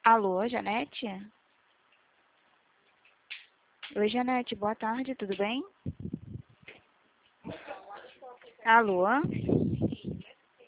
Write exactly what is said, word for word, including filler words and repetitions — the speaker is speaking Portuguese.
Alô, Janete? Oi, Janete, boa tarde, tudo bem? Alô?